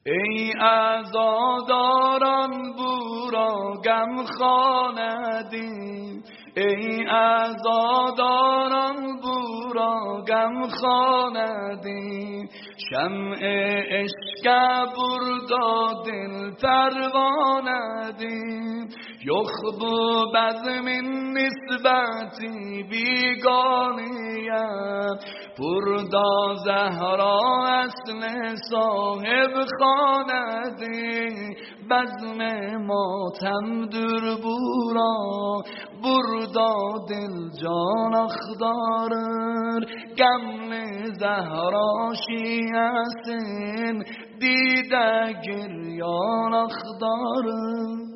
ای عزاداران بورا گم خواندیم، ای عزاداران بورا گم خواندیم، شمع عشق بردا دل پروانه‌دیم، یخبو بزم نسبتی بیگانیم، بردا زهرا اصل صاحب خاندیم، بزم ماتم در بورا بردا دل جان اخدارر، گمل زهرا شیعسین دیده گریان اخدارر.